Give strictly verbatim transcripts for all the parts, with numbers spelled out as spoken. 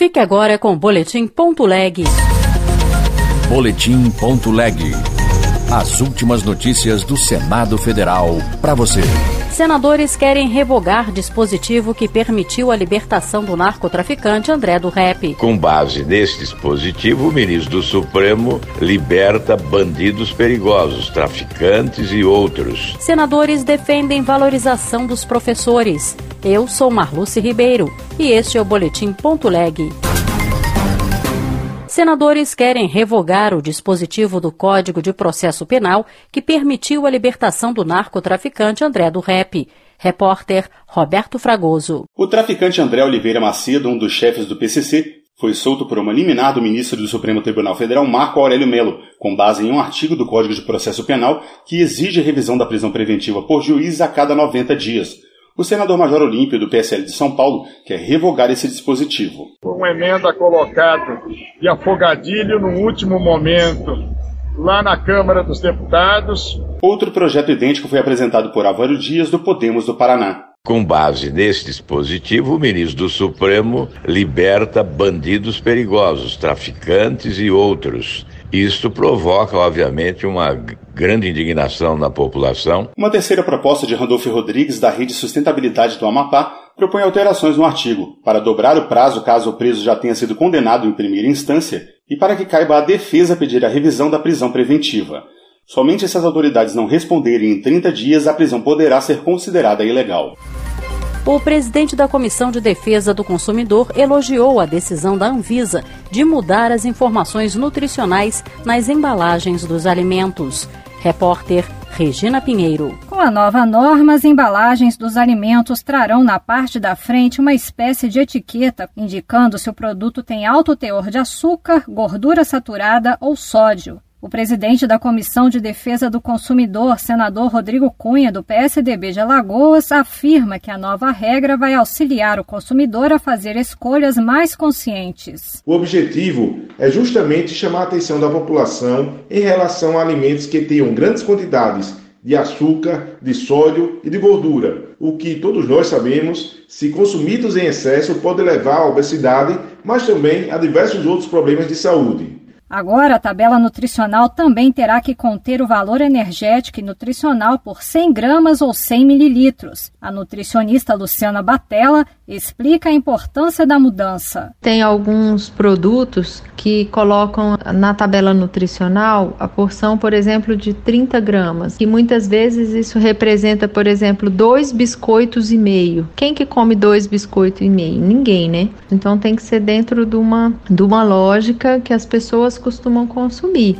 Fique agora com o Boletim Ponto Leg. Boletim Ponto Leg. As últimas notícias do Senado Federal para você. Senadores querem revogar dispositivo que permitiu a libertação do narcotraficante André do Rap. Com base nesse dispositivo, o ministro do Supremo liberta bandidos perigosos, traficantes e outros. Senadores defendem valorização dos professores. Eu sou Marluce Ribeiro e este é o Boletim Ponto Leg. Senadores querem revogar o dispositivo do Código de Processo Penal que permitiu a libertação do narcotraficante André do Rap. Repórter Roberto Fragoso. O traficante André Oliveira Macedo, um dos chefes do P C C, foi solto por uma liminar do ministro do Supremo Tribunal Federal, Marco Aurélio Mello, com base em um artigo do Código de Processo Penal que exige a revisão da prisão preventiva por juiz a cada noventa dias. O senador Major Olímpio, do P S L de São Paulo, quer revogar esse dispositivo. Uma emenda colocada de afogadilho no último momento, lá na Câmara dos Deputados. Outro projeto idêntico foi apresentado por Álvaro Dias, do Podemos do Paraná. Com base nesse dispositivo, o ministro do Supremo liberta bandidos perigosos, traficantes e outros. Isto provoca, obviamente, uma grande indignação na população. Uma terceira proposta de Randolfo Rodrigues, da Rede Sustentabilidade do Amapá, propõe alterações no artigo, para dobrar o prazo caso o preso já tenha sido condenado em primeira instância e para que caiba à defesa pedir a revisão da prisão preventiva. Somente se as autoridades não responderem em trinta dias, a prisão poderá ser considerada ilegal. O presidente da Comissão de Defesa do Consumidor elogiou a decisão da Anvisa de mudar as informações nutricionais nas embalagens dos alimentos. Repórter Regina Pinheiro. Com a nova norma, as embalagens dos alimentos trarão na parte da frente uma espécie de etiqueta indicando se o produto tem alto teor de açúcar, gordura saturada ou sódio. O presidente da Comissão de Defesa do Consumidor, senador Rodrigo Cunha, do P S D B de Alagoas, afirma que a nova regra vai auxiliar o consumidor a fazer escolhas mais conscientes. O objetivo é justamente chamar a atenção da população em relação a alimentos que tenham grandes quantidades de açúcar, de sódio e de gordura, o que todos nós sabemos, se consumidos em excesso, pode levar à obesidade, mas também a diversos outros problemas de saúde. Agora, a tabela nutricional também terá que conter o valor energético e nutricional por cem gramas ou cem mililitros. A nutricionista Luciana Batella explica a importância da mudança. Tem alguns produtos que colocam na tabela nutricional a porção, por exemplo, de trinta gramas. E muitas vezes isso representa, por exemplo, dois biscoitos e meio. Quem que come dois biscoitos e meio? Ninguém, né? Então tem que ser dentro de uma, de uma lógica que as pessoas costumam consumir.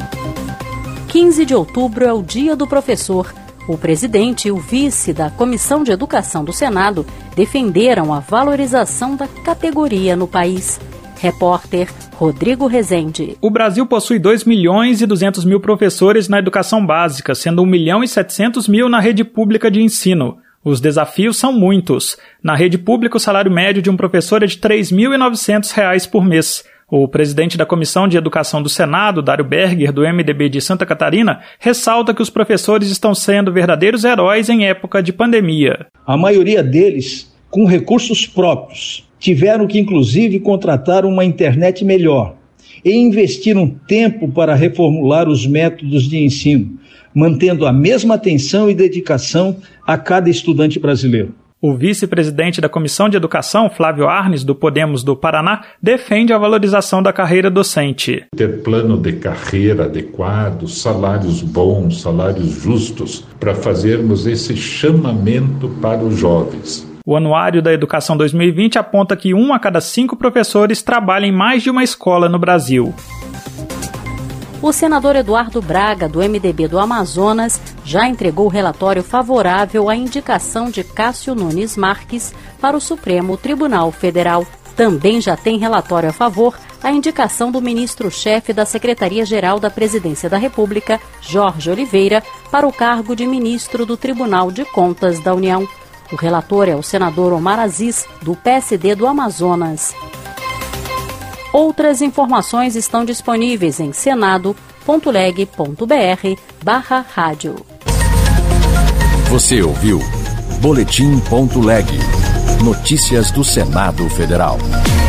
quinze de outubro é o Dia do Professor. O presidente e o vice da Comissão de Educação do Senado defenderam a valorização da categoria no país. Repórter Rodrigo Rezende. O Brasil possui dois milhões e duzentos mil professores na educação básica, sendo um milhão e setecentos mil na rede pública de ensino. Os desafios são muitos. Na rede pública, o salário médio de um professor é de três mil e novecentos reais por mês. O presidente da Comissão de Educação do Senado, Dário Berger, do M D B de Santa Catarina, ressalta que os professores estão sendo verdadeiros heróis em época de pandemia. A maioria deles com recursos próprios. Tiveram que, inclusive, contratar uma internet melhor e investiram tempo para reformular os métodos de ensino, mantendo a mesma atenção e dedicação a cada estudante brasileiro. O vice-presidente da Comissão de Educação, Flávio Arnes, do Podemos do Paraná, defende a valorização da carreira docente. Ter plano de carreira adequado, salários bons, salários justos, para fazermos esse chamamento para os jovens. O Anuário da Educação dois mil e vinte aponta que um a cada cinco professores trabalha em mais de uma escola no Brasil. O senador Eduardo Braga, do M D B do Amazonas, já entregou o relatório favorável à indicação de Cássio Nunes Marques para o Supremo Tribunal Federal. Também já tem relatório a favor a indicação do ministro-chefe da Secretaria-Geral da Presidência da República, Jorge Oliveira, para o cargo de ministro do Tribunal de Contas da União. O relator é o senador Omar Aziz, do P S D do Amazonas. Outras informações estão disponíveis em senado.leg.br barra rádio. Você ouviu Boletim Ponto Leg. Notícias do Senado Federal.